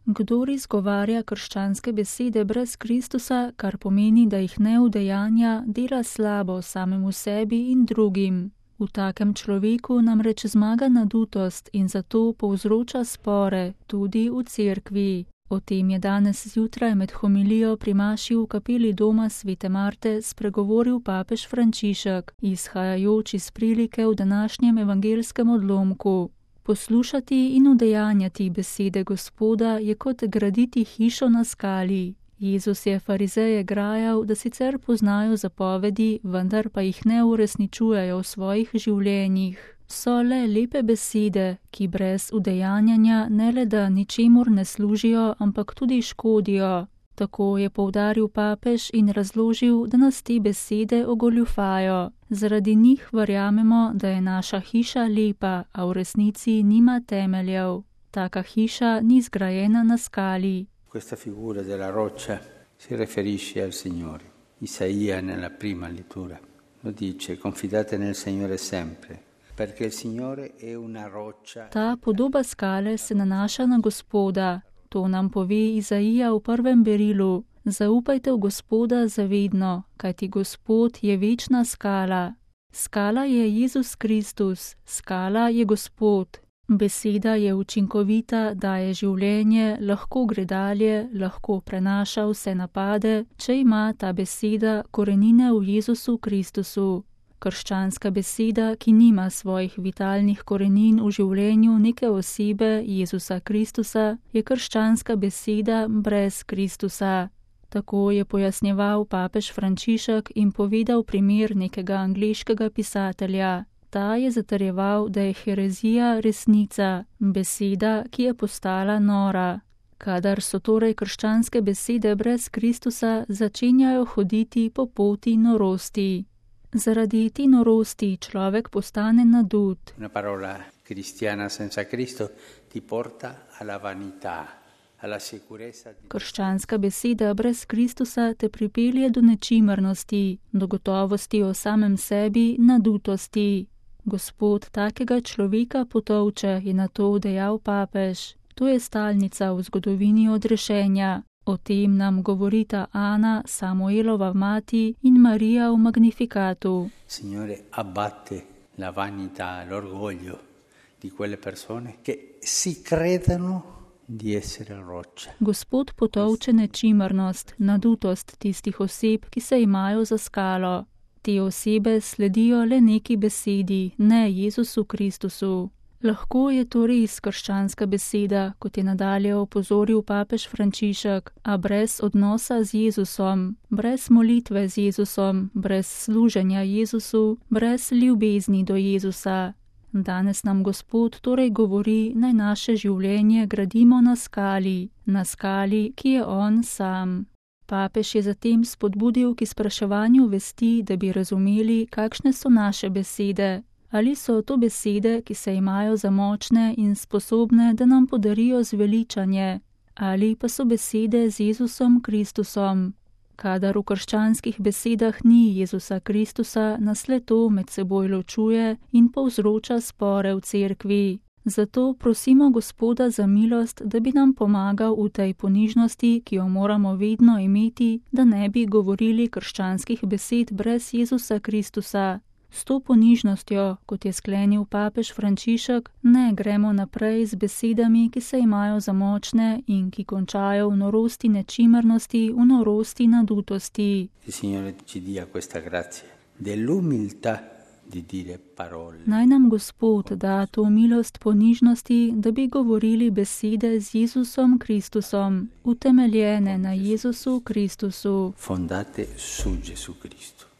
Kdor izgovarja krščanske besede brez Kristusa, kar pomeni, da jih ne udejanja, dela slabo samemu sebi in drugim. V takem človeku namreč zmaga nadutost in zato povzroča spore, tudi v cerkvi. O tem je danes zjutraj med homilijo pri maši v kapeli doma Svete Marte spregovoril papež Frančišek, izhajajoč iz prilike v današnjem evangelskem odlomku. Poslušati in udejanjati besede Gospoda je kot graditi hišo na skali. Jezus je farizeje grajal, da sicer poznajo zapovedi, vendar pa jih ne uresničujejo v svojih življenjih. So le lepe besede, ki brez udejanjanja ne le da ničemur ne služijo, ampak tudi škodijo. Tako je poudaril papež in razložil, da nas te besede ogoljufajo. Zaradi njih verjamemo, da je naša hiša lepa, a v resnici nima temeljev. Taka hiša ni zgrajena na skali. Questa figura della roccia si riferisce al Signore. Isaia nella prima lettura lo dice: confidate nel Signore sempre, perché il Signore è una roccia. Ta podoba skale se nanaša na Gospoda. To nam pove Izaija v prvem berilu. Zaupajte v Gospoda zavedno, kajti Gospod je večna skala. Skala je Jezus Kristus, skala je Gospod. Beseda je učinkovita, daje življenje, lahko gre dalje, lahko prenaša vse napade, če ima ta beseda korenine v Jezusu Kristusu. Krščanska beseda, ki nima svojih vitalnih korenin v življenju neke osebe, Jezusa Kristusa, je krščanska beseda brez Kristusa. Tako je pojasnjeval papež Frančišek in povedal primer nekega angleškega pisatelja. Ta je zatrjeval, da je herezija resnica, beseda, ki je postala nora. Kadar so torej krščanske besede brez Kristusa, začenjajo hoditi po poti norosti. Zaradi te norosti človek postane nadut. Una parola cristiana senza Cristo ti porta alla vanità, alla sicurezza. Krščanska beseda brez Kristusa te pripelje do nečimrnosti, do gotovosti o samem sebi, nadutosti. Gospod takega človeka potolče, je na to dejal papež. To je stalnica v zgodovini odrešenja. O tem nam govorita Ana, Samuelova mati, in Marija v Magnifikatu. Signore abbatte la vanità, l'orgoglio di quelle persone che si credano di essere roccia. Gospod potolče nečimrnost, nadutost tistih oseb, ki se imajo za skalo. Te osebe sledijo le neki besedi, ne Jezusu Kristusu. Lahko je to res krščanska beseda, kot je nadalje opozoril papež Frančišek, a brez odnosa z Jezusom, brez molitve z Jezusom, brez služenja Jezusu, brez ljubezni do Jezusa. Danes nam Gospod torej govori, naj naše življenje gradimo na skali, ki je On sam. Papež je zatem spodbudil k izpraševanju vesti, da bi razumeli, kakšne so naše besede. Ali so to besede, ki se imajo za močne in sposobne, da nam podarijo zveličanje, ali pa so besede z Jezusom Kristusom. Kadar v krščanskih besedah ni Jezusa Kristusa, nas le to med seboj ločuje in povzroča spore v cerkvi. Zato prosimo Gospoda za milost, da bi nam pomagal v tej ponižnosti, ki jo moramo vedno imeti, da ne bi govorili krščanskih besed brez Jezusa Kristusa. S to ponižnostjo, kot je sklenil papež Frančišek, ne gremo naprej z besedami, ki se imajo za močne in ki končajo v norosti nečimrnosti, v norosti nadutosti. Naj nam Gospod da to milost ponižnosti, da bi govorili besede z Jezusom Kristusom, utemeljene na Jezusu Kristusu. Fondate su Gesù Cristo.